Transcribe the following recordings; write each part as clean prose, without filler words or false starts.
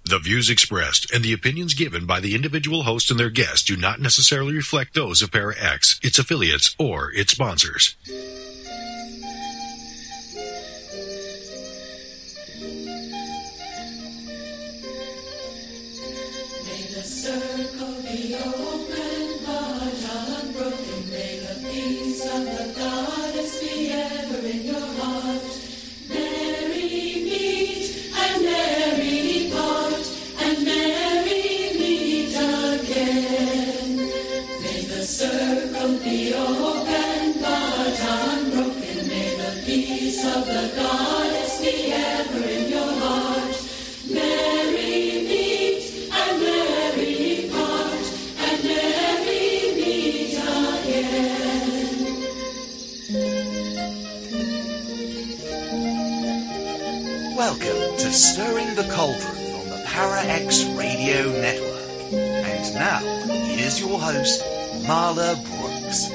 The views expressed and the opinions given by the individual host and their guests do not necessarily reflect those of Para X, its affiliates, or its sponsors. May the circle be open but unbroken. May the peace of the goddess be ever in your heart. Merry meet and merry part, and merry meet again. May the circle be open but unbroken. May the peace of the goddess be ever in your heart. Merry meet and merry part, and merry meet again. Welcome to Stirring the Cauldron on the Para X Radio Network. And now, here's your host, Marla Brooks.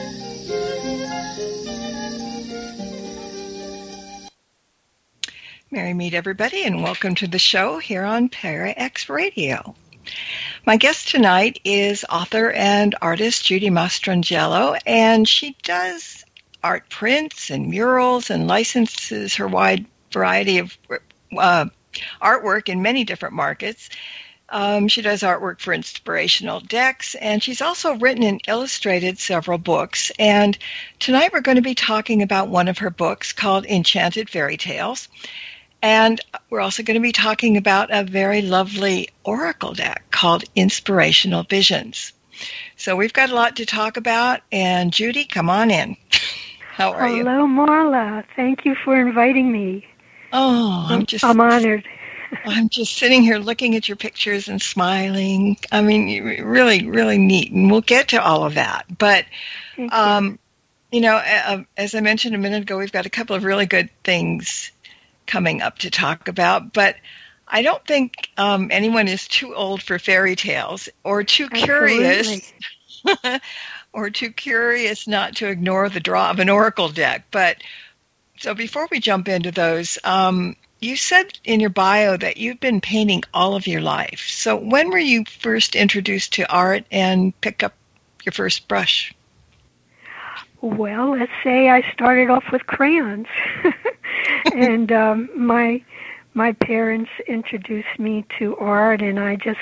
Merry meet everybody, and welcome to the show here on Para X Radio. My guest tonight is author and artist Judy Mastrangelo, and she does art prints and murals and licenses her wide variety of artwork in many different markets. She does artwork for inspirational decks, and she's also written and illustrated several books. And tonight we're going to be talking about one of her books called Enchanted Fairy Tales. And we're also going to be talking about a very lovely oracle deck called Inspirational Visions. So we've got a lot to talk about, and Judy, come on in. How are you? Hello, Marla. Thank you for inviting me. Oh, I'm honored. I'm just sitting here looking at your pictures and smiling. I mean, really, really neat. And we'll get to all of that. But, you know, as I mentioned a minute ago, we've got a couple of really good things coming up to talk about. But I don't think anyone is too old for fairy tales or too curious or too curious not to ignore the draw of an oracle deck. But so before we jump into those, you said in your bio that you've been painting all of your life. So when were you first introduced to art and picked up your first brush? Well, let's say I started off with crayons. And my parents introduced me to art, and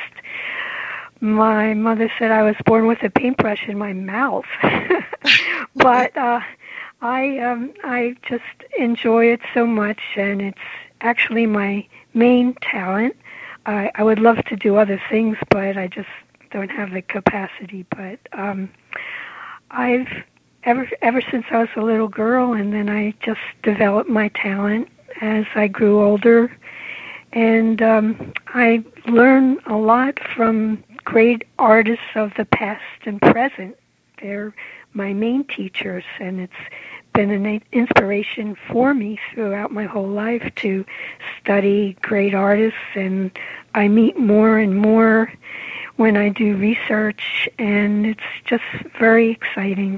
my mother said I was born with a paintbrush in my mouth. But I just enjoy it so much, and it's actually my main talent. I would love to do other things, but I just don't have the capacity. But I've ever since I was a little girl, and then I just developed my talent as I grew older. And I learned a lot from great artists of the past and present. They're my main teachers, and it's been an inspiration for me throughout my whole life to study great artists, and I meet more and more when I do research, and it's just very exciting.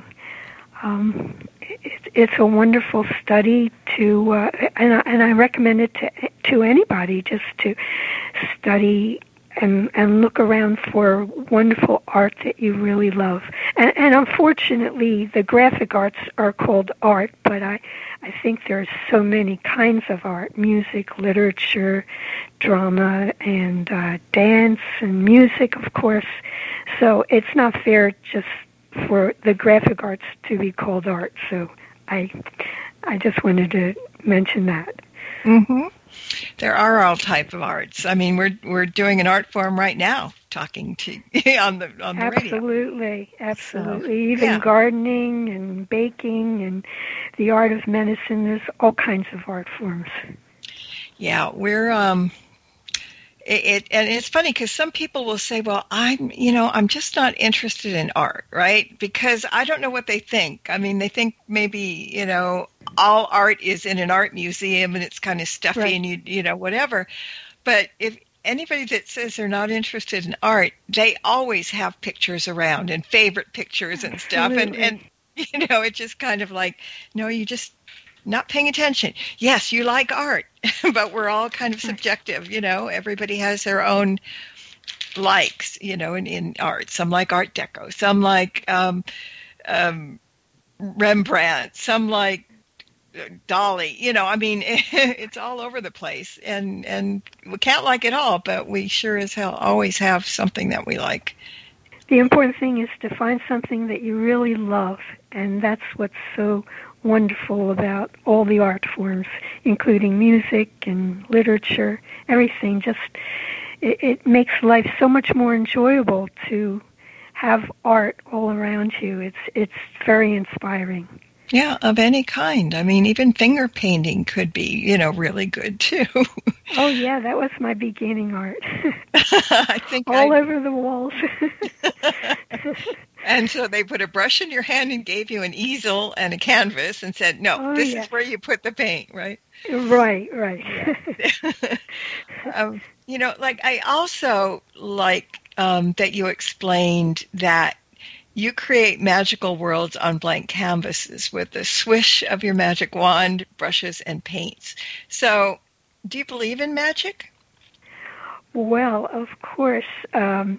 It's a wonderful study to, and I recommend it to anybody, just to study and look around for wonderful art that you really love. And unfortunately, the graphic arts are called art, but I think there's so many kinds of art: music, literature, drama, and dance, and music, of course. So it's not fair just for the graphic arts to be called art. So I just wanted to mention that. Mm-hmm. There are all types of arts. I mean, we're doing an art form right now, talking to on the radio. Absolutely. So, even gardening and baking and the art of medicine. There's all kinds of art forms. Yeah, we're and it's funny because some people will say, "Well, I'm just not interested in art," right? Because I don't know what they think. I mean, they think maybe all art is in an art museum and it's kind of stuffy, right, and whatever. But if anybody that says they're not interested in art, they always have pictures around and favorite pictures and stuff, and it's just kind of like, no, you just not paying attention. Yes, you like art, but we're all kind of subjective, everybody has their own likes, in art. Some like Art Deco, some like Rembrandt, some like Dali, it's all over the place, and we can't like it all, but we sure as hell always have something that we like. The important thing is to find something that you really love, and that's what's so wonderful about all the art forms, including music and literature, everything. Just it makes life so much more enjoyable to have art all around you. It's very inspiring. Yeah, of any kind. Even finger painting could be, really good too. Oh yeah, that was my beginning art. I think over the walls. And so they put a brush in your hand and gave you an easel and a canvas and said, "No, this is where you put the paint," right? Right. Yeah. I also like that you explained that you create magical worlds on blank canvases with the swish of your magic wand, brushes, and paints. So, do you believe in magic? Well, of course. I'm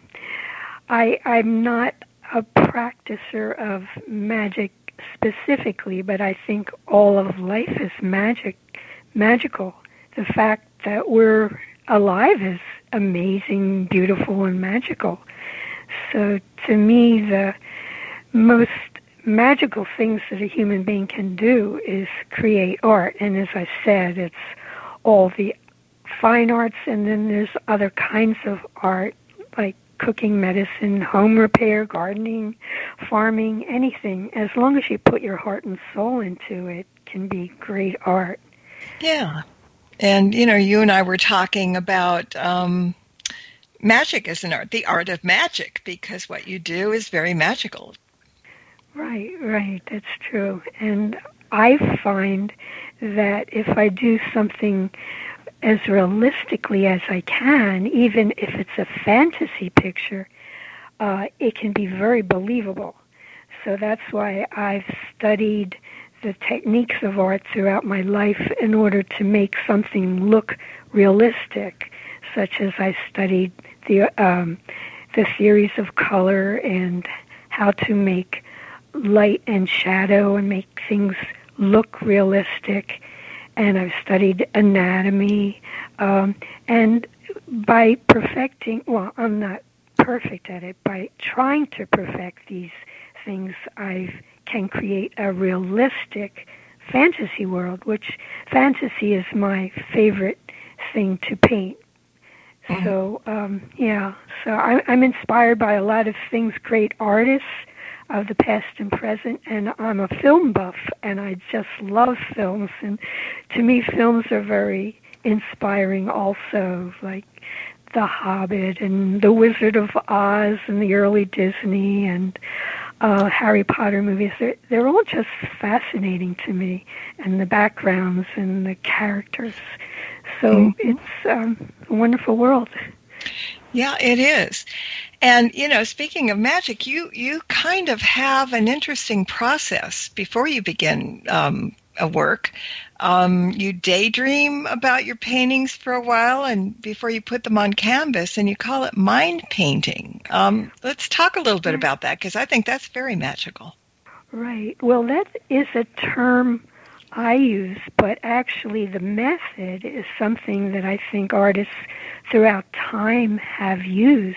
not a practicer of magic specifically, but I think all of life is magical. The fact that we're alive is amazing, beautiful, and magical. So to me, the most magical things that a human being can do is create art. And as I said, it's all the fine arts, and then there's other kinds of art like cooking, medicine, home repair, gardening, farming, anything. As long as you put your heart and soul into it, can be great art. Yeah. And, you and I were talking about magic as an art, the art of magic, because what you do is very magical. Right. That's true. And I find that if I do something as realistically as I can, even if it's a fantasy picture, it can be very believable. So that's why I've studied the techniques of art throughout my life in order to make something look realistic, such as I studied the theories of color and how to make light and shadow and make things look realistic. And I've studied anatomy. And by perfecting, well, I'm not perfect at it, by trying to perfect these things, I can create a realistic fantasy world, which fantasy is my favorite thing to paint. Mm-hmm. So, so I'm inspired by a lot of things, great artists of the past and present, and I'm a film buff, and I just love films, and to me films are very inspiring also, like The Hobbit and The Wizard of Oz and the early Disney and Harry Potter movies. They're all just fascinating to me, and the backgrounds and the characters. So it's a wonderful world. Yeah, it is. And, speaking of magic, you kind of have an interesting process before you begin a work. You daydream about your paintings for a while and before you put them on canvas, and you call it mind painting. Let's talk a little bit about that, because I think that's very magical. Right. Well, that is a term I use, but actually the method is something that I think artists throughout time have used.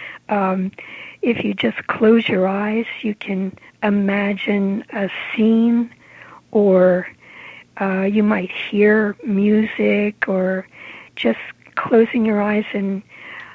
If you just close your eyes, you can imagine a scene, or you might hear music, or just closing your eyes and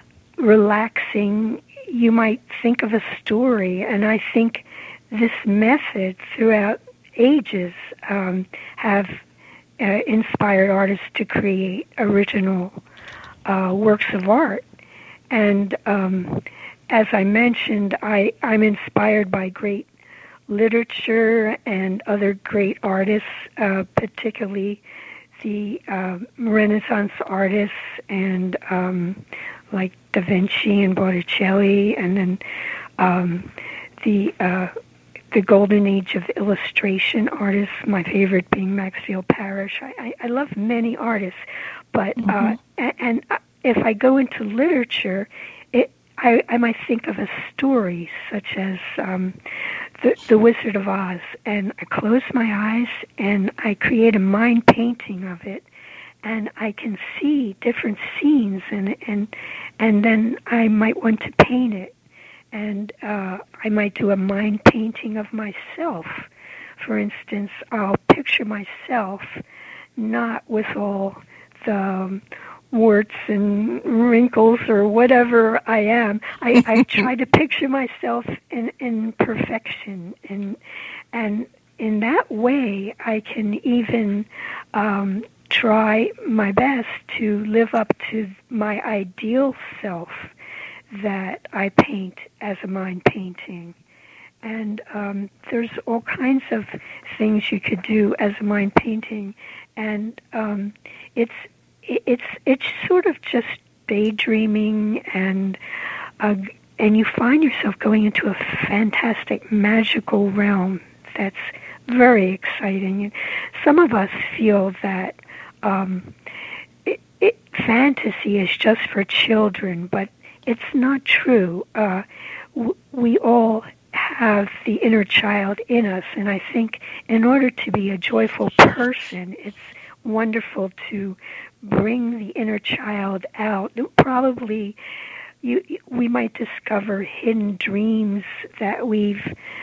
relaxing, you might think of a story. And I think this method throughout ages have inspired artists to create original works of art. And as I mentioned, I'm inspired by great literature and other great artists, particularly the Renaissance artists, and like Da Vinci and Botticelli, and then the the golden age of illustration artists, my favorite being Maxfield Parrish. I love many artists, but and if I go into literature, I might think of a story such as the Wizard of Oz, and I close my eyes and I create a mind painting of it, and I can see different scenes, and then I might want to paint it. And I might do a mind painting of myself. For instance, I'll picture myself not with all the warts and wrinkles or whatever I am. I try to picture myself in perfection, and in that way I can even try my best to live up to my ideal self that I paint as a mind painting. And there's all kinds of things you could do as a mind painting, and it's sort of just daydreaming, and you find yourself going into a fantastic magical realm that's very exciting. And some of us feel that fantasy is just for children, but it's not true. We all have the inner child in us, and I think in order to be a joyful person, it's wonderful to bring the inner child out. Probably we might discover hidden dreams that we've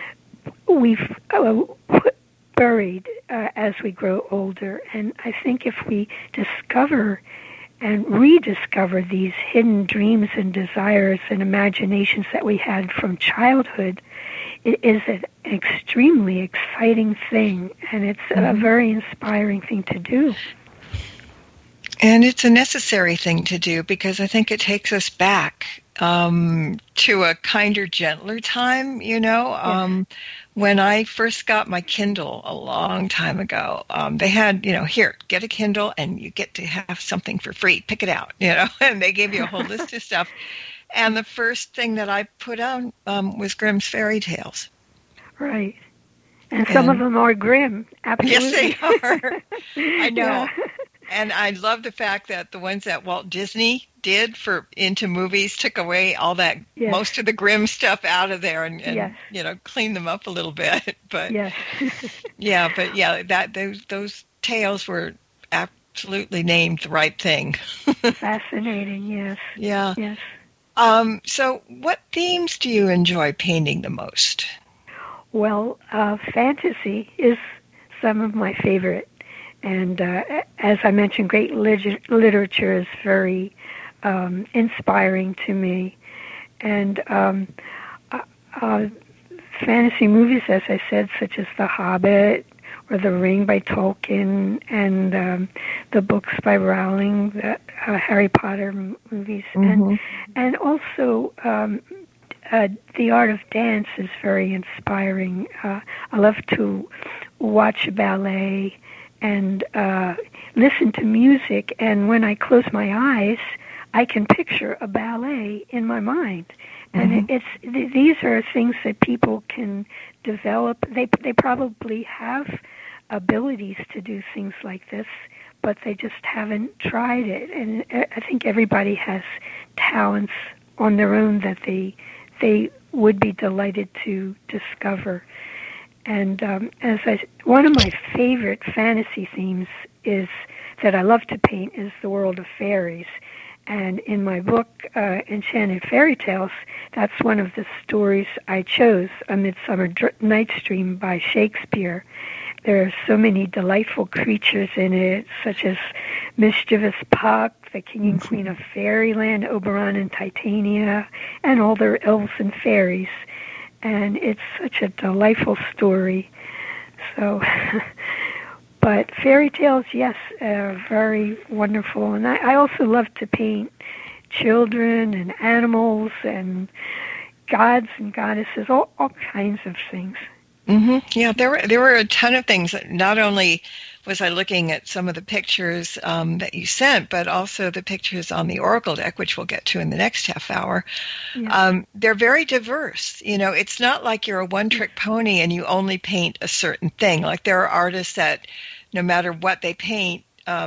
buried as we grow older. And I think if we discover and rediscover these hidden dreams and desires and imaginations that we had from childhood, it is an extremely exciting thing, and it's a very inspiring thing to do. And it's a necessary thing to do, because I think it takes us back to a kinder, gentler time, When I first got my Kindle a long time ago, they had, here, get a Kindle and you get to have something for free. Pick it out, and they gave you a whole list of stuff. And the first thing that I put on was Grimm's Fairy Tales. Right. And some of them are grim, absolutely. Yes, they are. I know. Yeah. And I love the fact that the ones that Walt Disney did into movies took away all that, most of the grim stuff out of there, and cleaned them up a little bit. But those tales were absolutely named the right thing. Fascinating, yes. Yeah. Yes. So what themes do you enjoy painting the most? Well, fantasy is some of my favorite. And as I mentioned, great literature is very inspiring to me. And fantasy movies, as I said, such as The Hobbit or The Ring by Tolkien, and the books by Rowling, the Harry Potter movies, and also the art of dance is very inspiring. I love to watch ballet and listen to music, and when I close my eyes, I can picture a ballet in my mind. And these are things that people can develop. They probably have abilities to do things like this, but they just haven't tried it. And I think everybody has talents on their own that they would be delighted to discover. And one of my favorite fantasy themes is that I love to paint is the world of fairies. And in my book, Enchanted Fairy Tales, that's one of the stories I chose, A Midsummer Night's Dream by Shakespeare. There are so many delightful creatures in it, such as Mischievous Puck, the King and Queen of Fairyland, Oberon and Titania, and all their elves and fairies. And it's such a delightful story. So, but fairy tales, yes, very wonderful. And I also love to paint children and animals and gods and goddesses, all kinds of things. Yeah, there were a ton of things. Not only was I looking at some of the pictures that you sent, but also the pictures on the Oracle deck, which we'll get to in the next half hour. Yeah. They're very diverse. It's not like you're a one-trick pony and you only paint a certain thing. Like there are artists that, no matter what they paint,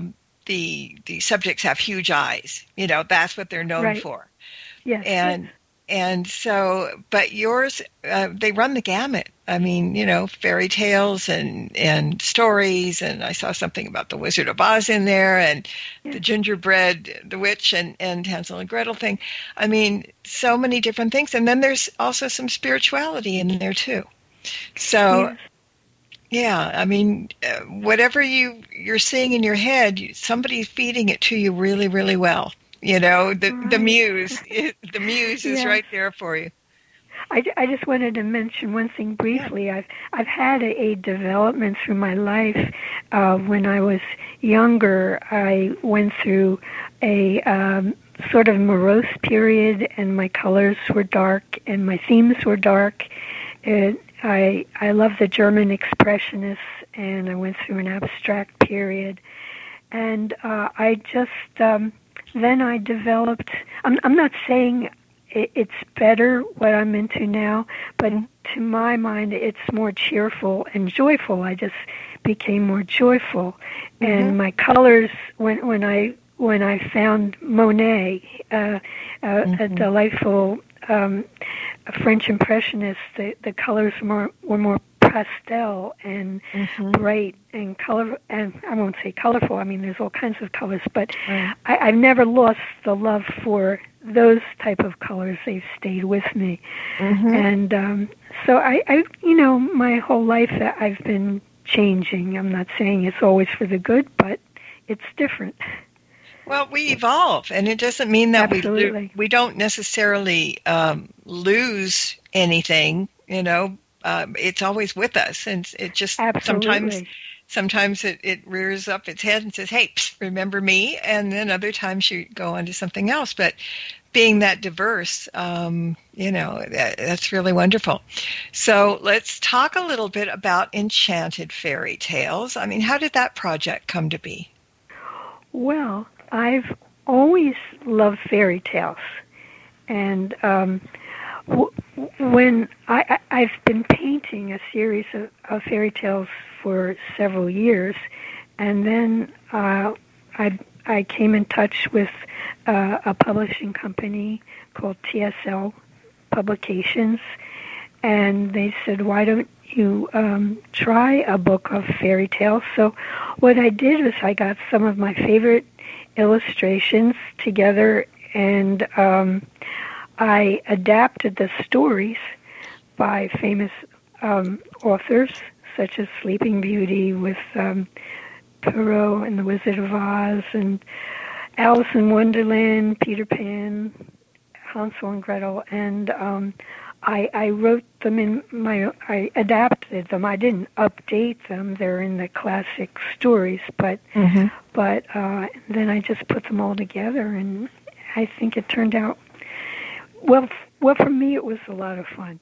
the subjects have huge eyes. That's what they're known Right. for. Yes. And so, but yours, they run the gamut. I mean, fairy tales and stories, and I saw something about the Wizard of Oz in there, and the gingerbread, the witch, and Hansel and Gretel thing. I mean, so many different things. And then there's also some spirituality in there too. So, yeah, I mean, whatever you're seeing in your head, somebody's feeding it to you really, really well. The muse is right there for you. I just wanted to mention one thing briefly. Yeah. I've had a development through my life. When I was younger, I went through a sort of morose period, and my colors were dark and my themes were dark. I love the German expressionists, and I went through an abstract period, and I just then I developed. I'm not saying it's better what I'm into now, but to my mind, it's more cheerful and joyful. I just became more joyful, and my colors when I found Monet, a delightful French impressionist, the colors were more pastel and bright and color, and I won't say colorful. I mean, there's all kinds of colors, but I've never lost the love for those type of colors. They've stayed with me, and so I my whole life I've been changing. I'm not saying it's always for the good, but it's different. Well, we evolve, and it doesn't mean that we don't necessarily lose anything. It's always with us, and it just sometimes it rears up its head and says, "Hey, remember me?" And then other times you go on to something else. But being that diverse, that's really wonderful. So let's talk a little bit about Enchanted Fairy Tales. I mean, how did that project come to be? Well, I've always loved fairy tales, and when I've been painting a series of fairy tales for several years, and then I came in touch with a publishing company called TSL Publications, and they said, "Why don't you try a book of fairy tales?" So what I did was I got some of my favorite illustrations together, and I adapted the stories by famous authors, such as Sleeping Beauty with Perrault and the Wizard of Oz, and Alice in Wonderland, Peter Pan, Hansel and Gretel, and I wrote them I adapted them. I didn't update them. They're in the classic stories, but then I just put them all together, and I think it turned out well, for me, it was a lot of fun,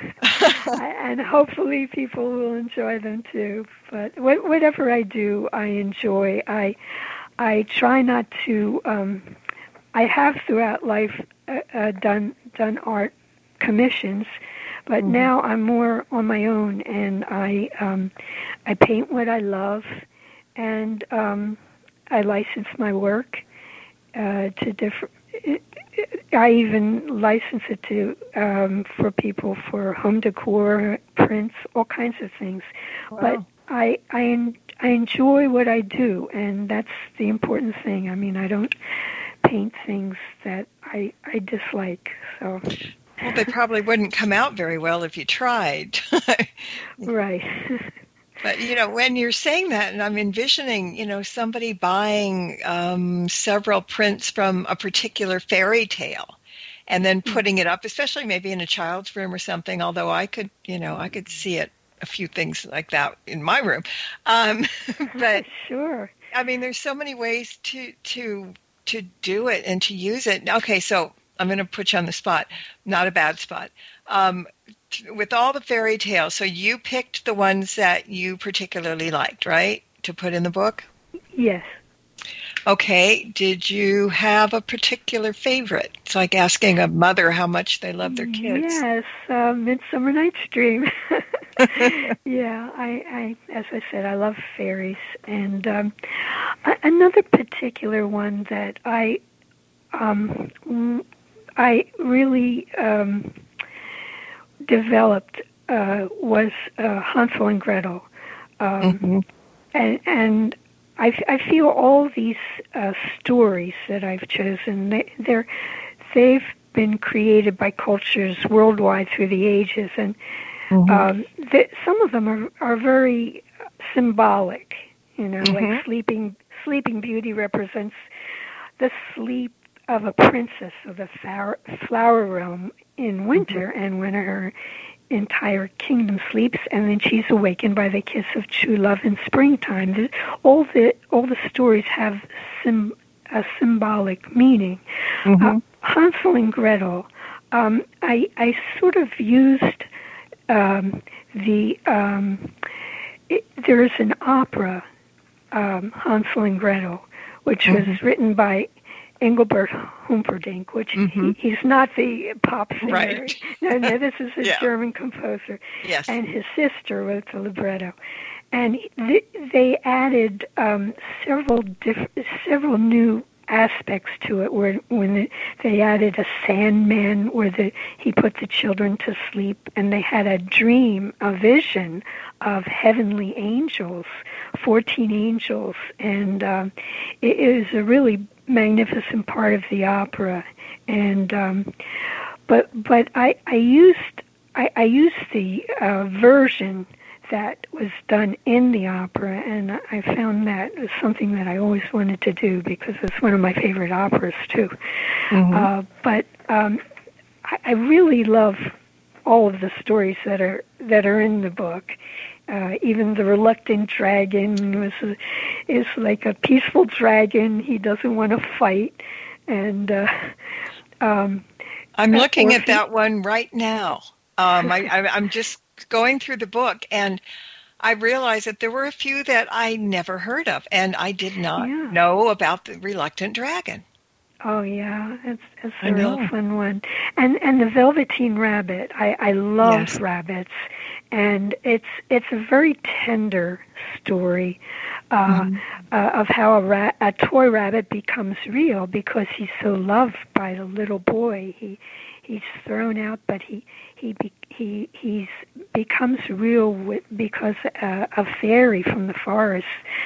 and hopefully people will enjoy them too. But whatever I do, I enjoy. I try not to. I have throughout life done art commissions, but now I'm more on my own, and I paint what I love, and I license my work to different. I even license it to for people for home decor, prints, all kinds of things. Wow. But I enjoy what I do, and that's the important thing. I mean, I don't paint things that I dislike. So. Well, they probably wouldn't come out very well if you tried. Right. But, when you're saying that, and I'm envisioning, somebody buying several prints from a particular fairy tale and then putting it up, especially maybe in a child's room or something, although I could see it, a few things like that in my room. But sure. I mean, there's so many ways to do it and to use it. Okay, so I'm going to put you on the spot, not a bad spot. with all the fairy tales, so you picked the ones that you particularly liked, right, to put in the book? Yes. Okay. Did you have a particular favorite? It's like asking a mother how much they love their kids. Yes, Midsummer Night's Dream. Yeah, I, as I said, I love fairies, and another particular one that I really developed was Hansel and Gretel, and I feel all these stories that I've chosen, they've been created by cultures worldwide through the ages, and some of them are very symbolic. Like Sleeping Beauty represents the sleep of a princess of the flower realm in winter, and when her entire kingdom sleeps, and then she's awakened by the kiss of true love in springtime. All the stories have a symbolic meaning. Hansel and Gretel, I sort of used there's an opera, Hansel and Gretel, which was written by Engelbert Humperdinck, which he's not the pop singer. Right. No, this is a German composer. Yes. And his sister wrote the libretto. And they added several new aspects to it, when they added a Sandman where he put the children to sleep, and they had a vision of heavenly angels, 14 angels, and it is a really magnificent part of the opera. And but I used the version that was done in the opera, and I found that was something that I always wanted to do because it's one of my favorite operas too. But I really love all of the stories that are in the book. Even the reluctant dragon is like a peaceful dragon. He doesn't want to fight, and I'm looking at that one right now. I'm just going through the book, and I realized that there were a few that I never heard of, and I did not know about the reluctant dragon. Oh yeah, it's a real fun one. And the Velveteen Rabbit, I love rabbits, and it's a very tender story of how a toy rabbit becomes real because he's so loved by the little boy. He's thrown out, but he becomes real because a fairy from the forest.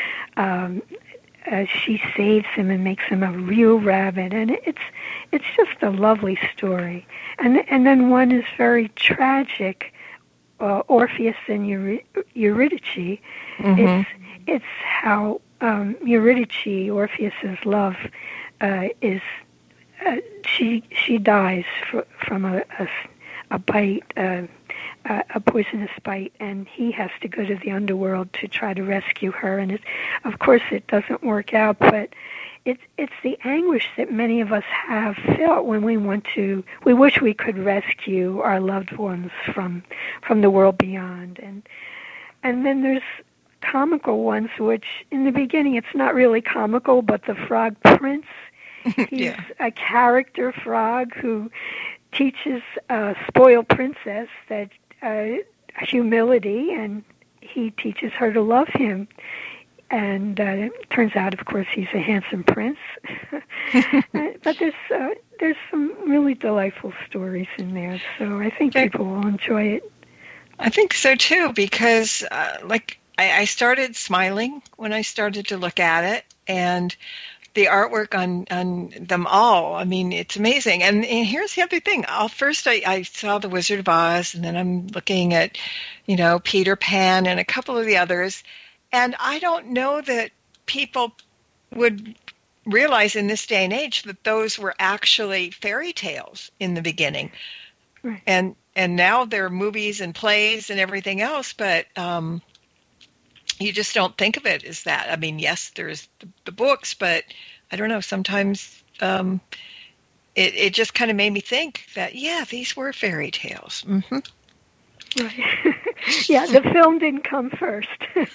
She saves him and makes him a real rabbit, and it's just a lovely story. And then one is very tragic, Orpheus and Eurydice. It's how Eurydice, Orpheus's love, is she dies from a bite, a poisonous bite, and he has to go to the underworld to try to rescue her. And of course, it doesn't work out, but it's the anguish that many of us have felt when we wish we could rescue our loved ones from the world beyond. And then there's comical ones, which in the beginning it's not really comical, but the Frog Prince. He's a character frog who teaches a spoiled princess that humility, and he teaches her to love him. And it turns out, of course, he's a handsome prince. But there's some really delightful stories in there, so I think people will enjoy it. I think so too, because I started smiling when I started to look at it, and the artwork on them all, I mean, it's amazing. And here's the other thing. First, I saw The Wizard of Oz, and then I'm looking at, Peter Pan and a couple of the others. And I don't know that people would realize in this day and age that those were actually fairy tales in the beginning. Right. And now they're movies and plays and everything else, but you just don't think of it as that. I mean, yes, there's the books, but I don't know, sometimes it just kind of made me think that, these were fairy tales. Mm-hmm. Right. Yeah, the film didn't come first.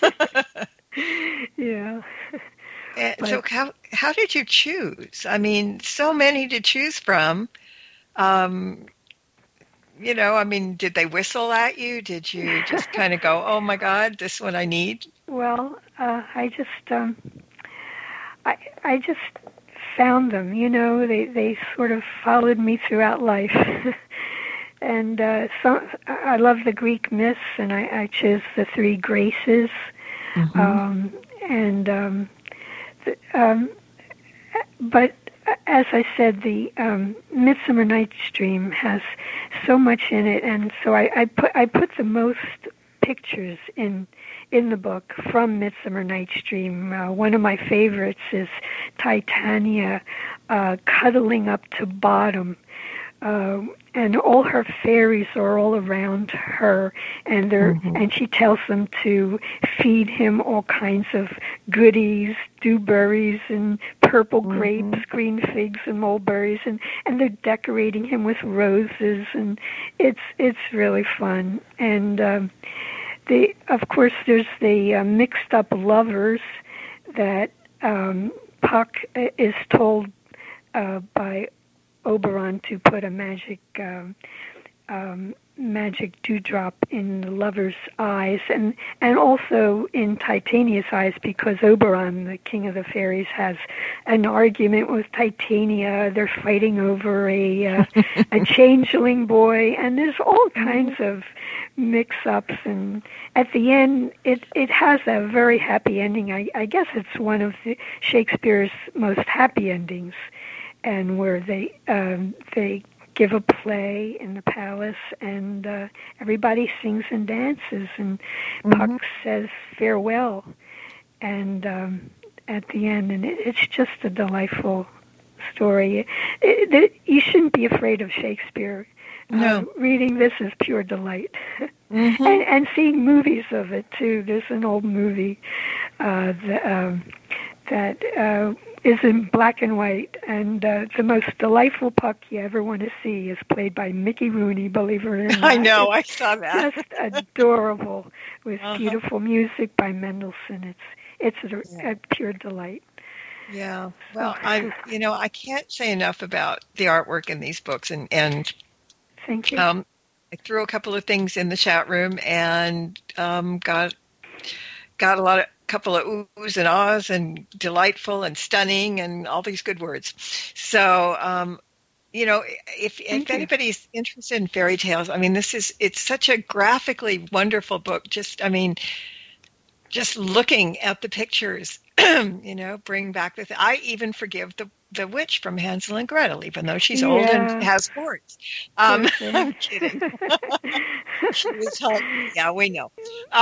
Yeah. So how did you choose? I mean, so many to choose from. I mean, did they whistle at you? Did you just kind of go, "Oh my God, this one I need"? Well, I just found them. They sort of followed me throughout life. And I love the Greek myths, and I chose the Three Graces. Mm-hmm. But as I said, the Midsummer Night's Dream has so much in it, and so I put the most pictures in the book from Midsummer Night's Dream. One of my favorites is Titania cuddling up to Bottom. And all her fairies are all around her, and and she tells them to feed him all kinds of goodies, dewberries and purple grapes, green figs and mulberries, and they're decorating him with roses, and it's really fun. And of course there's the mixed up lovers that Puck is told by Oberon to put a magic dewdrop in the lover's eyes, and also in Titania's eyes, because Oberon, the king of the fairies, has an argument with Titania. They're fighting over a changeling boy, and there's all kinds of mix-ups. And at the end, it has a very happy ending. I guess it's one of Shakespeare's most happy endings. And where they give a play in the palace, and everybody sings and dances, and Puck says farewell, and at the end, and it's just a delightful story. You shouldn't be afraid of Shakespeare. No. Reading this is pure delight. And seeing movies of it too. There's an old movie that is in black and white, and the most delightful Puck you ever want to see is played by Mickey Rooney, believe it or not. I know, I saw that. Just adorable, with beautiful music by Mendelssohn. It's a pure delight. Yeah. Well, I can't say enough about the artwork in these books, and thank you. I threw a couple of things in the chat room, and got a couple of oohs and ahs and delightful and stunning and all these good words. So, if anybody's interested in fairy tales, I mean, it's such a graphically wonderful book. Just looking at the pictures, bring back I even forgive the witch from Hansel and Gretel, even though she's old and has horns. I'm kidding. She was yeah, we know.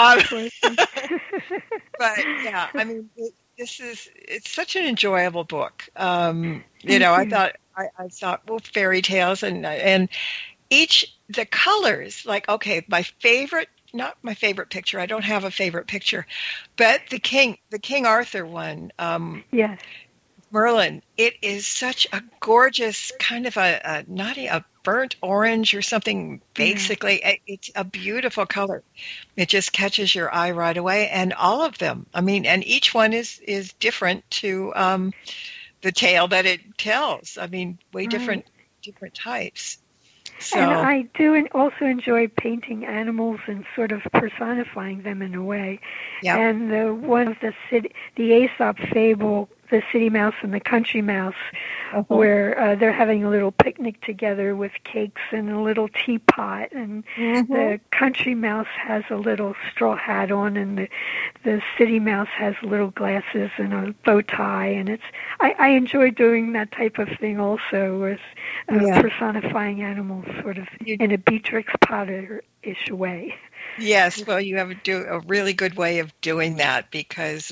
But yeah, I mean, it's such an enjoyable book. I thought, well, fairy tales and the colors, like, okay, not my favorite picture. I don't have a favorite picture, but the King Arthur one. Yes. Merlin, it is such a gorgeous kind of a burnt orange or something. Basically, it's a beautiful color. It just catches your eye right away, and all of them. I mean, and each one is different to the tale that it tells. I mean, different types. So. And I do also enjoy painting animals and sort of personifying them in a way. Yep. And one of the Aesop fable, the City Mouse and the Country Mouse, where they're having a little picnic together with cakes and a little teapot, and the Country Mouse has a little straw hat on, and the City Mouse has little glasses and a bow tie, and I enjoy doing that type of thing also, with personifying animals sort of in a Beatrix Potter-ish way. Yes, well, you have a really good way of doing that, because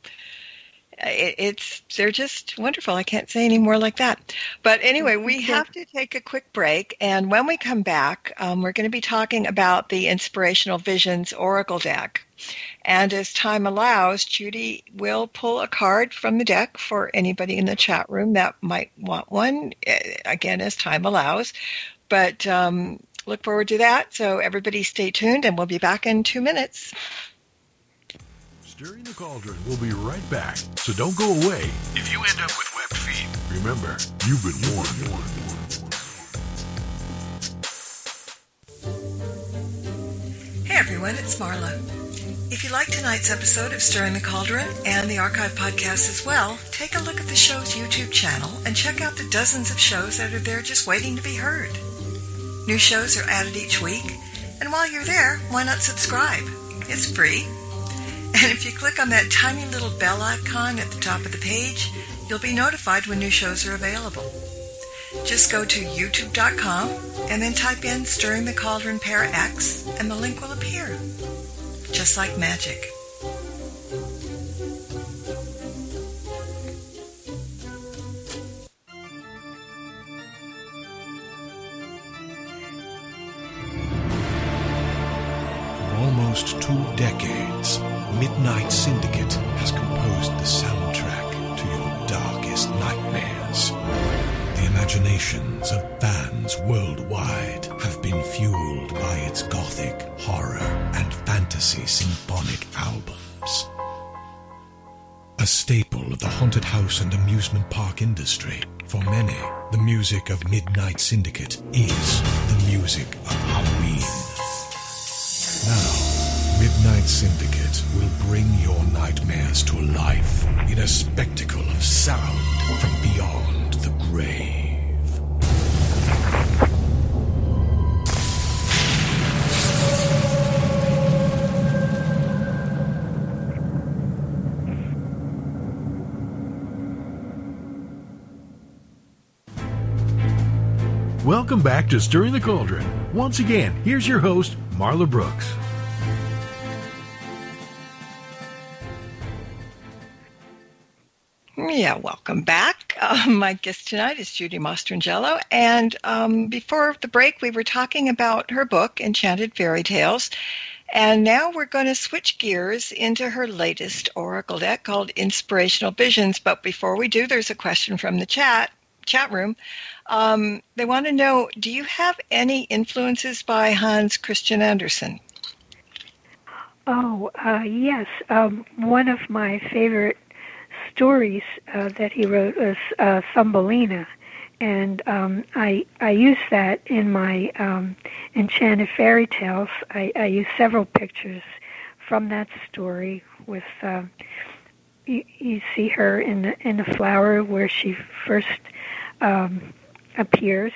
they're just wonderful. I can't say any more like that. But anyway, we have to take a quick break, and when we come back, we're going to be talking about the Inspirational Visions Oracle deck. And as time allows, Judy will pull a card from the deck for anybody in the chat room that might want one, again, as time allows. But look forward to that. So everybody stay tuned, and we'll be back in 2 minutes. Stirring the Cauldron will be right back, so don't go away. If you end up with webbed feet, Remember, you've been warned. Hey everyone, it's Marla. If you like tonight's episode of Stirring the Cauldron and the archive podcast as well, take a look at the show's YouTube channel and check out the dozens of shows that are there just waiting to be heard. New shows are added each week, and while you're there, why not subscribe? It's free. And if you click on that tiny little bell icon at the top of the page, you'll be notified when new shows are available. Just go to youtube.com and then type in Stirring the Cauldron Para X and the link will appear. Just like magic. For almost 2 decades, Midnight Syndicate has composed the soundtrack to your darkest nightmares. The imaginations of fans worldwide have been fueled by its gothic, horror, and fantasy symphonic albums. A staple of the haunted house and amusement park industry, for many, the music of Midnight Syndicate is the music of Halloween. Now, Midnight Syndicate will bring your nightmares to life in a spectacle of sound from beyond the grave. Welcome back to Stirring the Cauldron. Once again, here's your host, Marla Brooks. Yeah, welcome back. My guest tonight is Judy Mastrangelo, and before the break, we were talking about her book, Enchanted Fairy Tales, and now we're going to switch gears into her latest oracle deck called Inspirational Visions. But before we do, there's a question from the chat room. They want to know, do you have any influences by Hans Christian Andersen? Oh, yes. One of my favorite stories that he wrote was Thumbelina, and I use that in my Enchanted Fairy Tales. I use several pictures from that story with you see her in the flower where she first appears.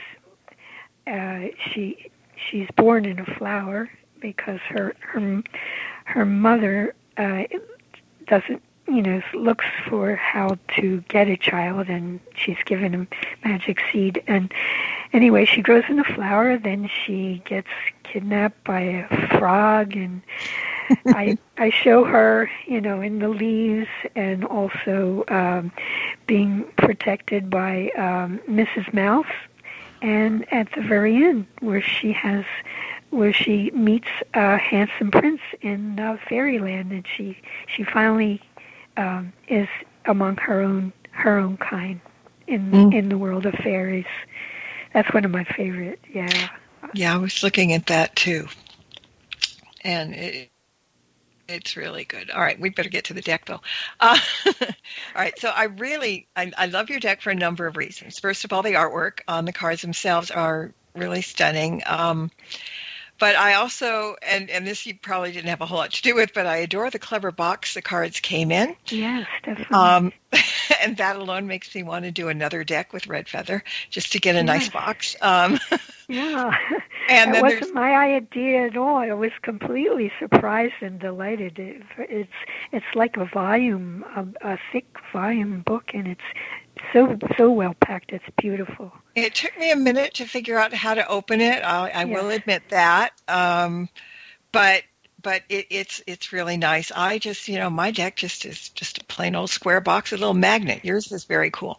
She's born in a flower because her mother doesn't, looks for how to get a child, and she's given a magic seed. And anyway, she grows in a flower, then she gets kidnapped by a frog, and I show her, in the leaves, and also being protected by Mrs. Mouse, and at the very end, where she meets a handsome prince in fairyland, and she finally is among her own kind in the world of fairies. That's one of my favorite. Yeah. Yeah, I was looking at that too, and it's really good. All right, we better get to the deck, though. All right, so I love your deck for a number of reasons. First of all, the artwork on the cards themselves are really stunning. But I also, and this you probably didn't have a whole lot to do with, but I adore the clever box the cards came in. Yes, definitely. And that alone makes me want to do another deck with Red Feather, just to get a nice box. Yeah, and that wasn't my idea at all. I was completely surprised and delighted. It's like a volume, a thick volume book, and it's so well packed. It's beautiful. It took me a minute to figure out how to open it. I will admit that, but it's really nice. I just, my deck just is just a plain old square box, a little magnet. Yours is very cool,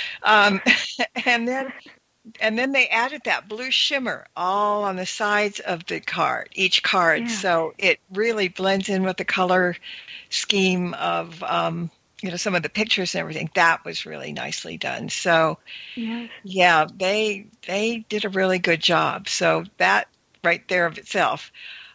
and then they added that blue shimmer all on the sides of each card. Yeah. So it really blends in with the color scheme of, some of the pictures and everything. That was really nicely done. So, yeah, they did a really good job. So that right there of itself.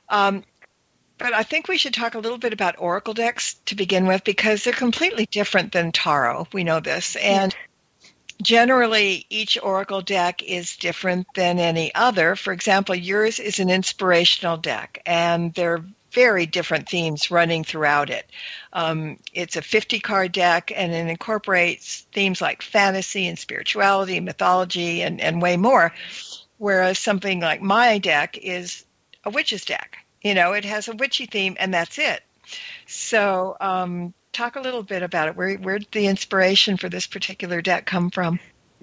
But I think we should talk a little bit about oracle decks to begin with, because they're completely different than tarot. We know this. And generally, each oracle deck is different than any other. For example, yours is an inspirational deck, and there are very different themes running throughout it. It's a 50-card deck, and it incorporates themes like fantasy and spirituality, mythology, and way more, whereas something like my deck is a witch's deck. You know, it has a witchy theme, and that's it. So talk a little bit about it. Where did the inspiration for this particular deck come from?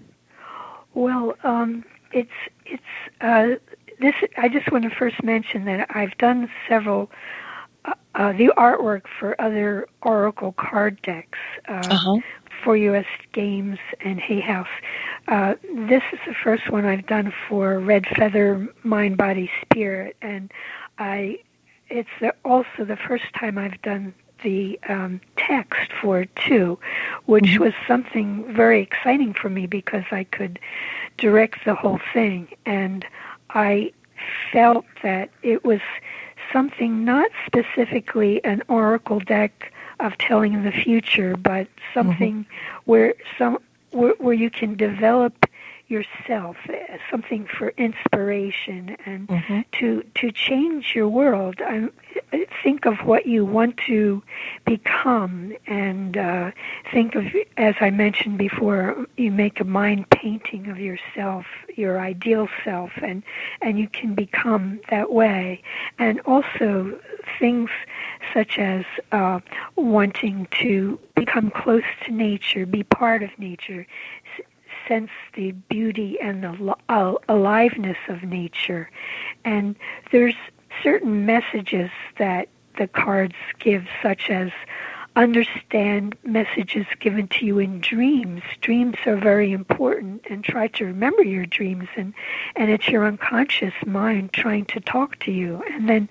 Well, it's this. I just want to first mention that I've done several the artwork for other oracle card decks for U.S. Games and Hay House. This is the first one I've done for Red Feather, Mind, Body, Spirit, and it's also the first time I've done the text for it too, which was something very exciting for me because I could direct the whole thing, and I felt that it was something not specifically an oracle deck of telling the future, but something where you can develop yourself, something for inspiration and to change your world. Think of what you want to become, and think of, as I mentioned before, you make a mind painting of yourself, your ideal self, and you can become that way. And also things such as wanting to become close to nature, be part of nature, sense the beauty and the aliveness of nature. And there's certain messages that the cards give, such as understand messages given to you in dreams. Dreams are very important, and try to remember your dreams, and it's your unconscious mind trying to talk to you. And then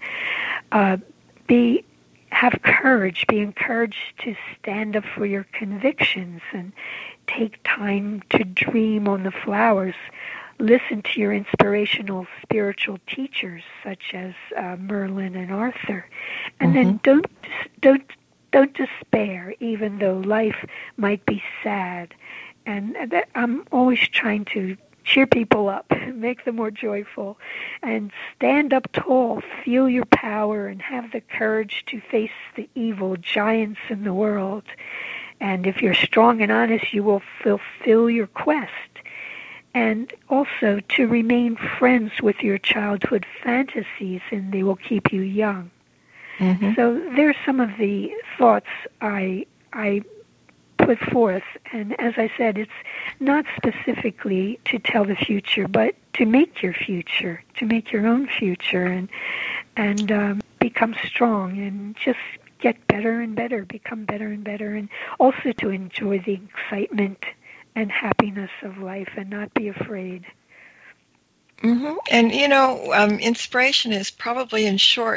have courage, be encouraged to stand up for your convictions and take time to dream on the flowers. Listen to your inspirational spiritual teachers, such as Merlin and Arthur, and then don't despair, even though life might be sad. And I'm always trying to cheer people up, make them more joyful, and stand up tall, feel your power, and have the courage to face the evil giants in the world. And if you're strong and honest, you will fulfill your quest. And also to remain friends with your childhood fantasies, and they will keep you young. So there's some of the thoughts I put forth. And as I said, it's not specifically to tell the future, but to make your future, to make your own future, and become strong and just get better and better, become better and better, and also to enjoy the excitement and happiness of life and not be afraid. And, you know, inspiration is probably in short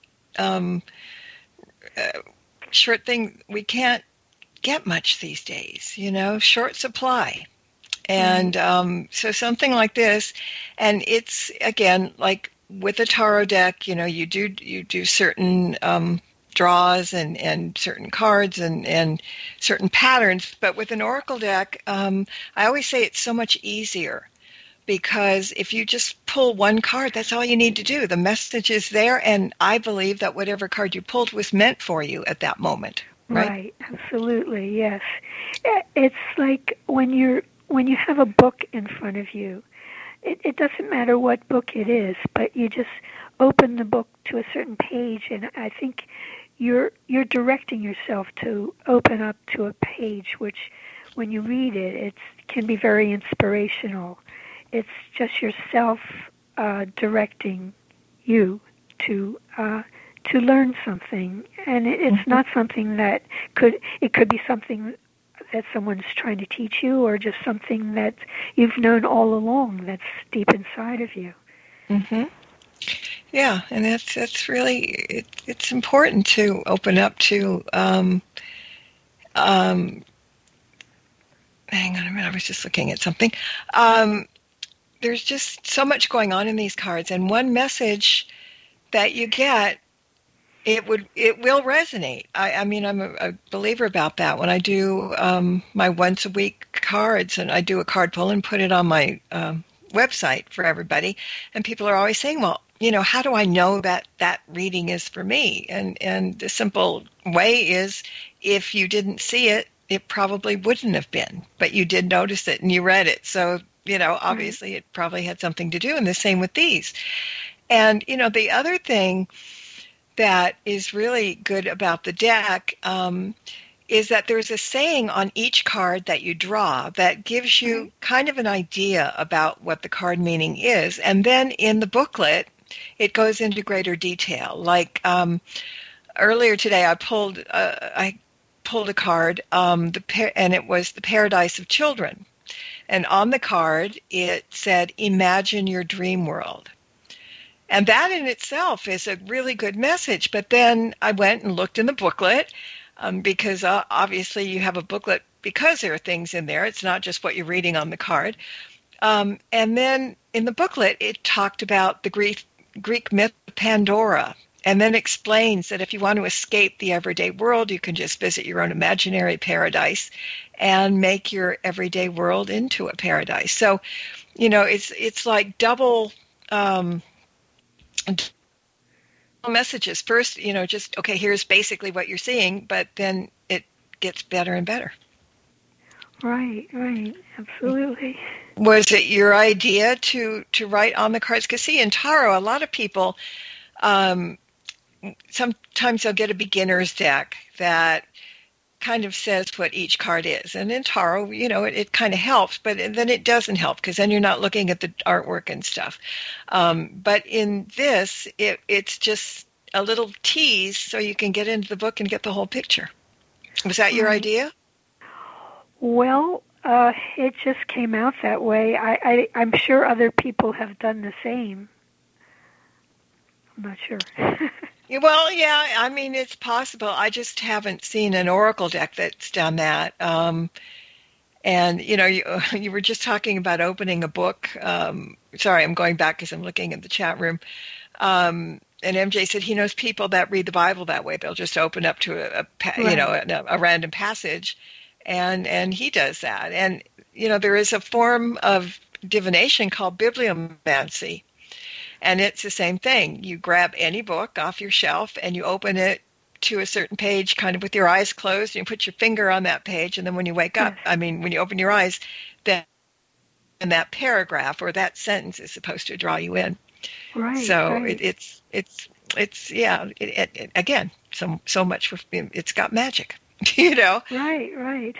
thing. We can't get much these days, you know, short supply. And so something like this, and it's, again, like with a tarot deck, you know, you do certain draws and certain cards and certain patterns. But with an oracle deck, I always say it's so much easier, because if you just pull one card, that's all you need to do. The message is there, and I believe that whatever card you pulled was meant for you at that moment. Right, absolutely, yes. It's like when you have a book in front of you, it doesn't matter what book it is, but you just open the book to a certain page, and I think you're directing yourself to open up to a page which, when you read it, it can be very inspirational. It's just yourself directing you to learn something, and it's not something that could be something that someone's trying to teach you, or just something that you've known all along that's deep inside of you. Yeah, and that's really it's important to open up to. Hang on a minute, I was just looking at something. there's just so much going on in these cards, and one message that you get, it will resonate. I mean, I'm a believer about that. When I do my once a week cards, and I do a card pull and put it on my website for everybody, and people are always saying, well, how do I know that that reading is for me? And the simple way is, if you didn't see it, it probably wouldn't have been, but you did notice it and you read it. So, obviously it probably had something to do, and the same with these. And, the other thing that is really good about the deck is that there's a saying on each card that you draw that gives you kind of an idea about what the card meaning is. And then in the booklet, it goes into greater detail. Like earlier today, I pulled a card, and it was the Paradise of Children. And on the card, it said, "Imagine your dream world." And that in itself is a really good message. But then I went and looked in the booklet, because obviously you have a booklet because there are things in there. It's not just what you're reading on the card. And then in the booklet, it talked about the Greek myth of Pandora, and then explains that if you want to escape the everyday world, you can just visit your own imaginary paradise and make your everyday world into a paradise. So, it's like double messages. First, just, okay, here's basically what you're seeing, but then it gets better and better. Right, absolutely. Was it your idea to write on the cards? Because see, in tarot, a lot of people, sometimes they'll get a beginner's deck that kind of says what each card is. And in tarot, it kind of helps, but then it doesn't help, because then you're not looking at the artwork and stuff. But in this, it's just a little tease so you can get into the book and get the whole picture. Was that your idea? Well, it just came out that way. I'm sure other people have done the same. I'm not sure. Well, yeah, I mean, it's possible. I just haven't seen an oracle deck that's done that. And, you were just talking about opening a book. Sorry, I'm going back because I'm looking at the chat room. And MJ said he knows people that read the Bible that way. They'll just open up to a random passage, and he does that. And, there is a form of divination called bibliomancy. And it's the same thing. You grab any book off your shelf and you open it to a certain page kind of with your eyes closed, and you put your finger on that page, and then when you wake up, when you open your eyes, then that paragraph or that sentence is supposed to draw you in. Right. So right. it's again, so much for, it's got magic, Right.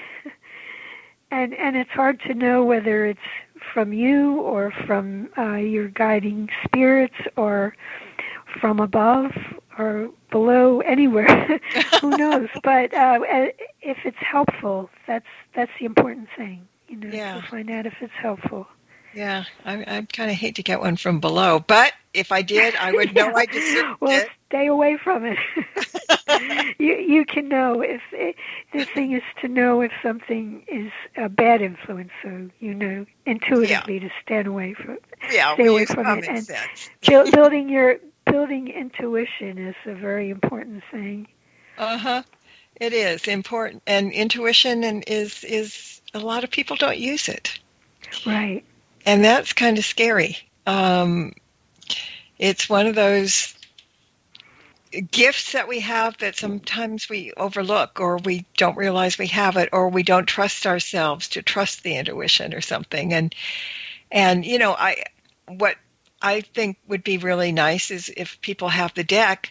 And it's hard to know whether it's from you or from your guiding spirits or from above or below, anywhere. Who knows? But if it's helpful, that's the important thing, to find out if it's helpful. Yeah, I kind of hate to get one from below, but if I did, I would know I deserved it. Stay away from it. You can know the thing is to know if something is a bad influence, so intuitively to stand away from it. Yeah, stay away from it. And building intuition is a very important thing. It is important, and intuition is a lot of people don't use it. Right. And that's kind of scary. It's one of those gifts that we have that sometimes we overlook, or we don't realize we have it, or we don't trust ourselves to trust the intuition or something. And what I think would be really nice is if people have the deck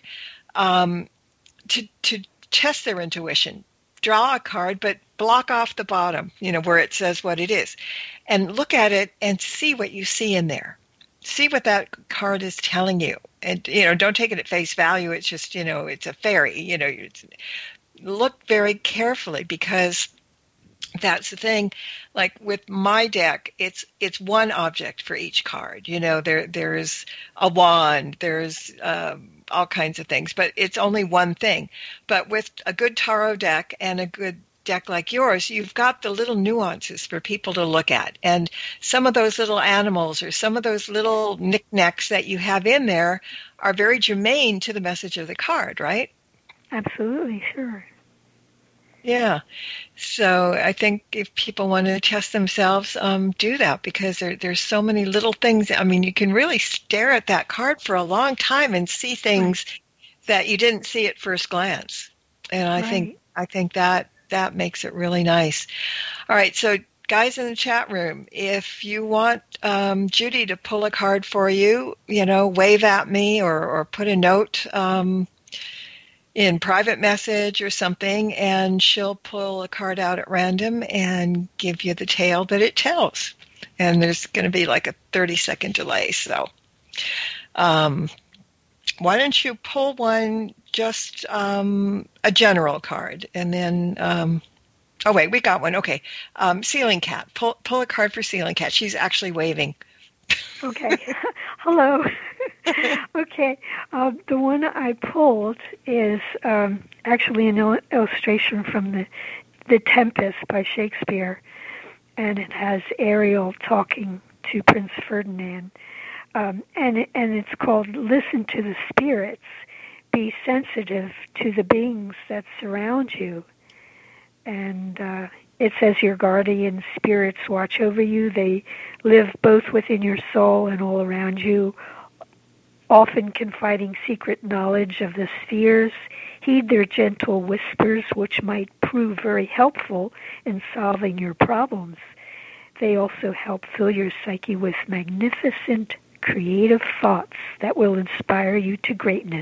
to test their intuition. Draw a card, but block off the bottom, where it says what it is, and look at it and see what you see in there. See what that card is telling you. And, don't take it at face value. It's just, it's a fairy, look very carefully, because that's the thing. Like with my deck, it's one object for each card. There's a wand, there's all kinds of things, but it's only one thing. But with a good tarot deck and a good deck like yours, you've got the little nuances for people to look at. And some of those little animals or some of those little knickknacks that you have in there are very germane to the message of the card, right? Absolutely, sure. Yeah. So I think if people want to test themselves, do that, because there's so many little things. I mean, you can really stare at that card for a long time and see things that you didn't see at first glance. And I think that makes it really nice. All right. So guys in the chat room, if you want Judy to pull a card for you, wave at me or put a note in private message or something, and she'll pull a card out at random and give you the tale that it tells. And there's going to be like a 30-second delay. So why don't you pull one, just a general card, and then oh wait, we got one. Okay. Ceiling Cat. Pull a card for Ceiling Cat. She's actually waving. Okay. Hello. Okay. The one I pulled is actually an illustration from the Tempest by Shakespeare, and it has Ariel talking to Prince Ferdinand. And it's called Listen to the Spirits. Be sensitive to the beings that surround you. And it says your guardian spirits watch over you. They live both within your soul and all around you, often confiding secret knowledge of the spheres. Heed their gentle whispers, which might prove very helpful in solving your problems. They also help fill your psyche with magnificent, creative thoughts that will inspire you to greatness.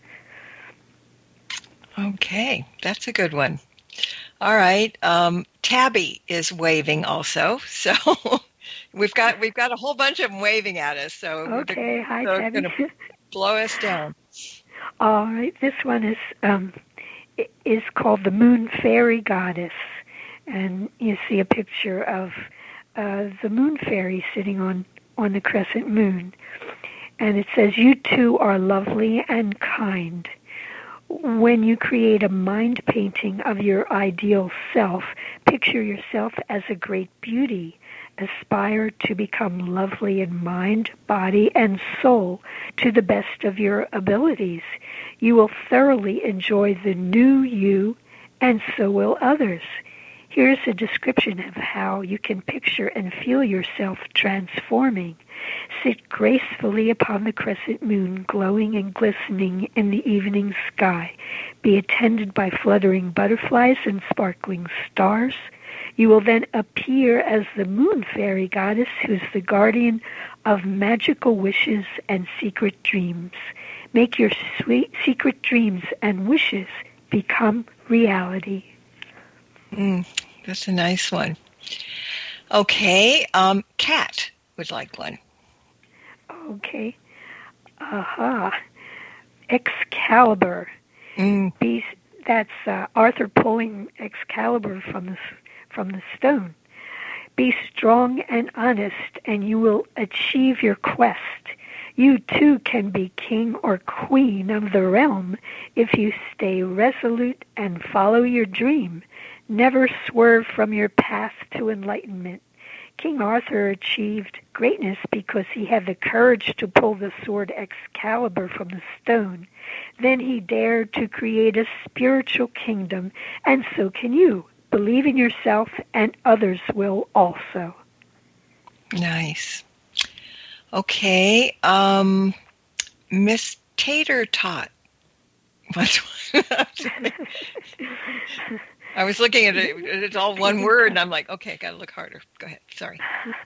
Okay, that's a good one. All right, Tabby is waving also, so we've got a whole bunch of them waving at us. So okay, hi so Tabby. It's going to blow us down. All right, this one is called the Moon Fairy Goddess, and you see a picture of the Moon Fairy sitting on the crescent moon, and it says, "You too are lovely and kind. When you create a mind painting of your ideal self, picture yourself as a great beauty. Aspire to become lovely in mind, body, and soul to the best of your abilities. You will thoroughly enjoy the new you, and so will others." Here's a description of how you can picture and feel yourself transforming. Sit gracefully upon the crescent moon, glowing and glistening in the evening sky. Be attended by fluttering butterflies and sparkling stars. You will then appear as the Moon Fairy Goddess, who's the guardian of magical wishes and secret dreams. Make your sweet secret dreams and wishes become reality. That's a nice one. Okay, Kat would like one. Okay. Excalibur. That's Arthur pulling Excalibur from the stone. Be strong and honest, and you will achieve your quest. You too can be king or queen of the realm if you stay resolute and follow your dream. Never swerve from your path to enlightenment. King Arthur achieved greatness because he had the courage to pull the sword Excalibur from the stone. Then he dared to create a spiritual kingdom, and so can you. Believe in yourself, and others will also. Nice. Okay, Miss Tater Tot. I was looking at it, it's all one word, and I'm like, okay, I got to look harder. Go ahead, sorry.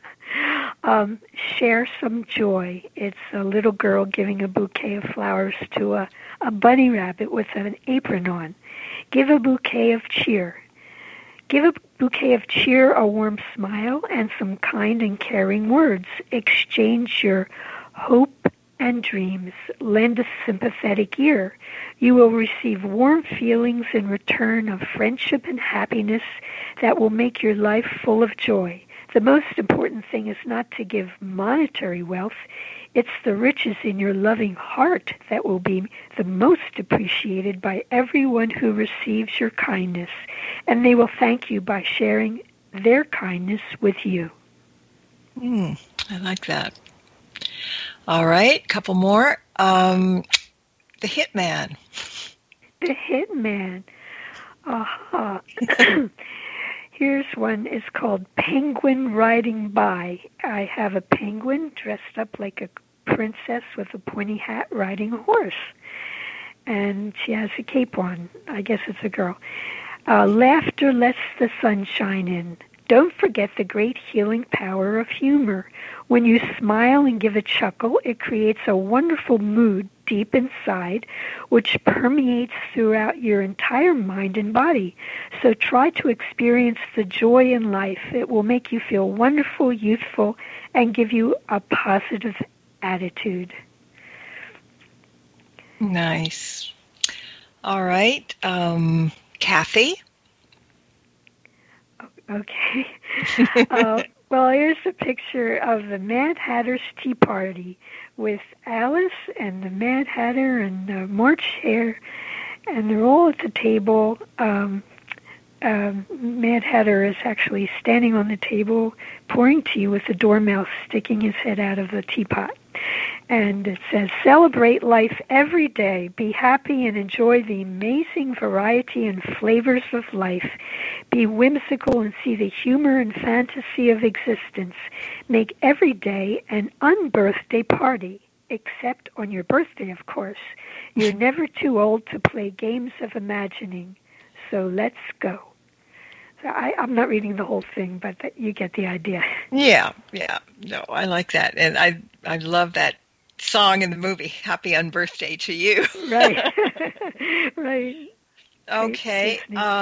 Share some joy. It's a little girl giving a bouquet of flowers to a bunny rabbit with an apron on. Give a bouquet of cheer. Give a bouquet of cheer, a warm smile, and some kind and caring words. Exchange your hope and dreams. Lend a sympathetic ear. You will receive warm feelings in return of friendship and happiness that will make your life full of joy. The most important thing is not to give monetary wealth. It's the riches in your loving heart that will be the most appreciated by everyone who receives your kindness, and they will thank you by sharing their kindness with you. I like that. All right, couple more. The Hitman. The Hitman. Aha. Here's one. It's called Penguin Riding By. I have a penguin dressed up like a princess with a pointy hat riding a horse. And she has a cape on. I guess it's a girl. Laughter lets the sunshine in. Don't forget the great healing power of humor. When you smile and give a chuckle, it creates a wonderful mood deep inside, which permeates throughout your entire mind and body. So try to experience the joy in life. It will make you feel wonderful, youthful, and give you a positive attitude. Nice. All right. Kathy? Okay. Well, here's a picture of the Mad Hatter's Tea Party with Alice and the Mad Hatter and March Hare, and they're all at the table. Mad Hatter is actually standing on the table pouring tea with the dormouse sticking his head out of the teapot. And it says, celebrate life every day. Be happy and enjoy the amazing variety and flavors of life. Be whimsical and see the humor and fantasy of existence. Make every day an unbirthday party, except on your birthday, of course. You're never too old to play games of imagining. So let's go. So I'm not reading the whole thing, but you get the idea. Yeah. No, I like that. And I love that song in the movie, Happy Unbirthday to You. Right. Right. Okay.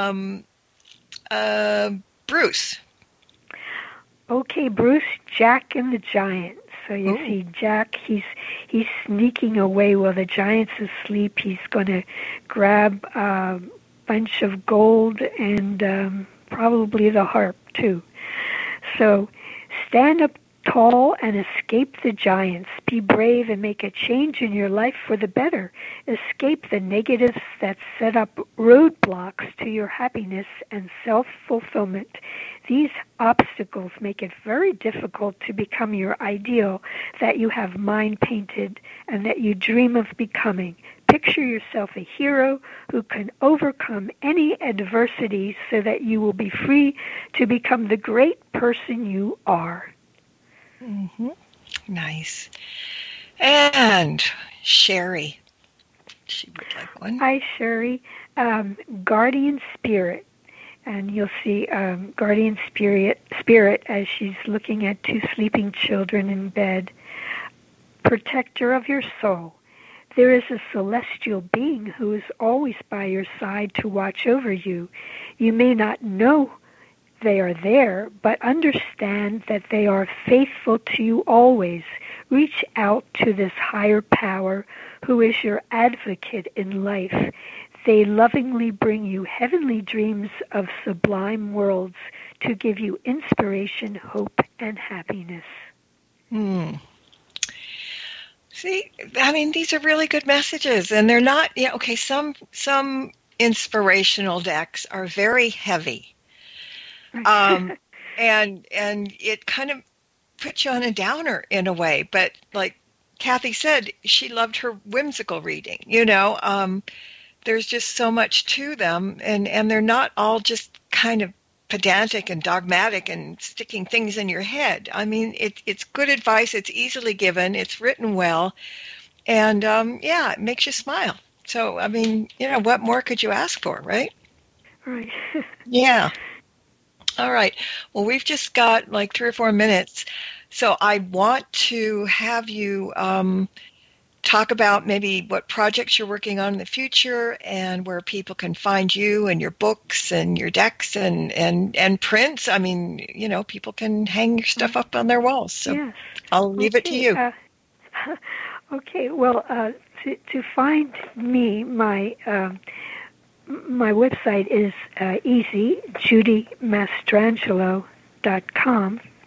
Bruce. Okay, Bruce, Jack and the Giant. So you see Jack, he's sneaking away while the giant's asleep. He's going to grab a bunch of gold and probably the harp, too. So stand up tall and escape the giants. Be brave and make a change in your life for the better. Escape the negatives that set up roadblocks to your happiness and self-fulfillment. These obstacles make it very difficult to become your ideal that you have mind painted and that you dream of becoming. Picture yourself a hero who can overcome any adversity so that you will be free to become the great person you are. Mm-hmm. Nice. And Sherry. She would like one. Hi, Sherry. Guardian Spirit. And you'll see Guardian Spirit as she's looking at two sleeping children in bed. Protector of your soul. There is a celestial being who is always by your side to watch over you. You may not know they are there, but understand that they are faithful to you always. Reach out to this higher power who is your advocate in life. They lovingly bring you heavenly dreams of sublime worlds to give you inspiration, hope, and happiness. See, I mean, these are really good messages, and they're not, okay, some inspirational decks are very heavy. And it kind of puts you on a downer in a way, but like Kathy said, she loved her whimsical reading, there's just so much to them, and they're not all just kind of pedantic and dogmatic and sticking things in your head. I mean, it's good advice, it's easily given, it's written well, and it makes you smile. So, I mean, what more could you ask for, right? Right. Yeah. All right. Well, we've just got like 3 or 4 minutes. So I want to have you talk about maybe what projects you're working on in the future and where people can find you and your books and your decks and prints. I mean, people can hang your stuff up on their walls. So yes. I'll leave it to you. Okay. Well, to find me, my website is easy, JudyMastrangelo.com.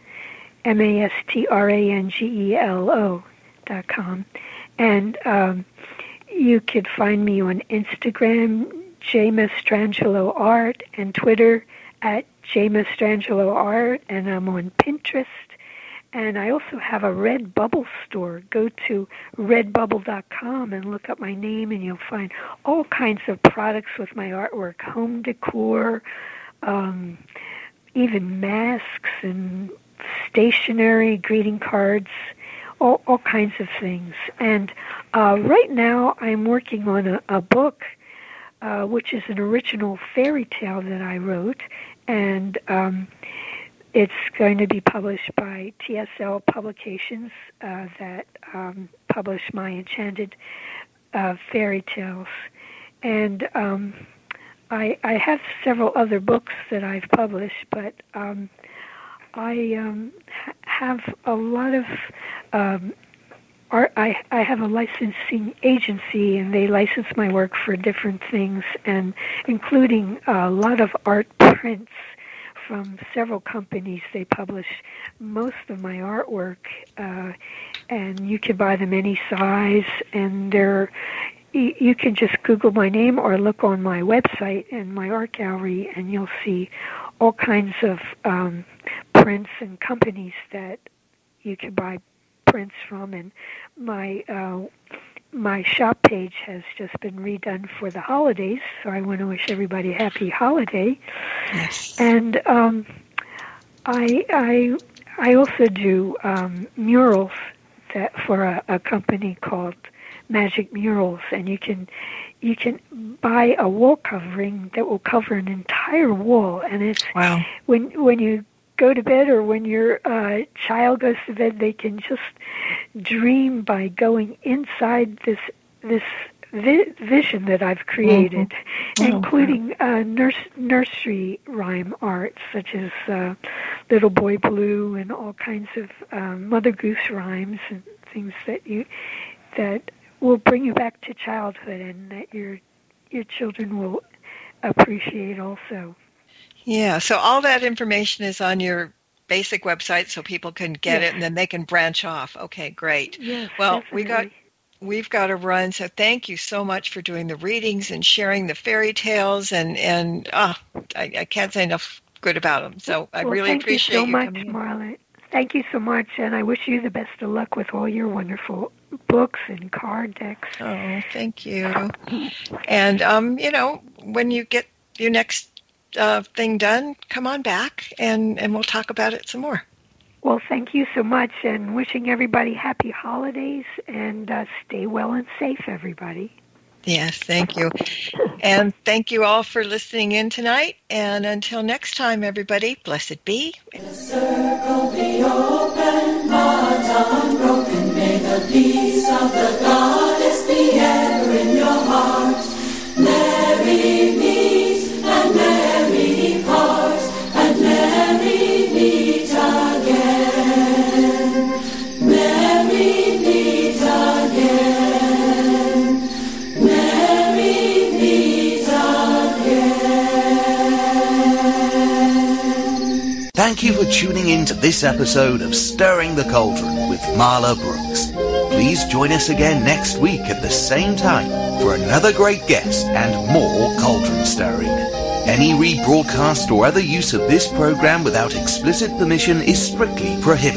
mastrangelo.com. And you could find me on Instagram, Mastrangelo Art, and Twitter at Mastrangelo Art, and I'm on Pinterest. And I also have a Redbubble store. Go to redbubble.com and look up my name, and you'll find all kinds of products with my artwork, home decor, even masks and stationery, greeting cards, all kinds of things. And right now I'm working on a book, which is an original fairy tale that I wrote, and it's going to be published by TSL Publications that publish my enchanted fairy tales. And I have several other books that I've published, but I have a lot of art. I have a licensing agency, and they license my work for different things, and including a lot of art prints from several companies. They publish most of my artwork, and you can buy them any size, and you can just Google my name or look on my website and my art gallery, and you'll see all kinds of prints and companies that you can buy prints from. And my shop page has just been redone for the holidays, so I want to wish everybody a happy holiday. Yes. And I also do murals that for a company called Magic Murals, and you can buy a wall covering that will cover an entire wall, and it's Wow. when you go to bed, or when your child goes to bed, they can just dream by going inside this vision that I've created, including nursery rhyme art, such as Little Boy Blue and all kinds of Mother Goose rhymes and things that will bring you back to childhood, and that your children will appreciate also. Yeah, so all that information is on your basic website, so people can get it, and then they can branch off. Okay, great. Yes, well, definitely. we've got to run, so thank you so much for doing the readings and sharing the fairy tales, and I can't say enough good about them. So I really appreciate you coming. Thank you so much, Marla. Thank you so much, and I wish you the best of luck with all your wonderful books and card decks. Oh, thank you. And when you get your next thing done, come on back and we'll talk about it some more. Well, thank you so much, and wishing everybody happy holidays, and stay well and safe, everybody. Yes, thank you. And thank you all for listening in tonight. And until next time, everybody, blessed be. May the circle be open, but unbroken. May the peace of the goddess be ever in your heart. Merry meet and merry part, and merry meet again. Merry meet again. Merry meet again. Thank you for tuning in to this episode of Stirring the Cauldron with Marla Brooks. Please join us again next week at the same time for another great guest and more cauldron stirring. Any rebroadcast or other use of this program without explicit permission is strictly prohibited.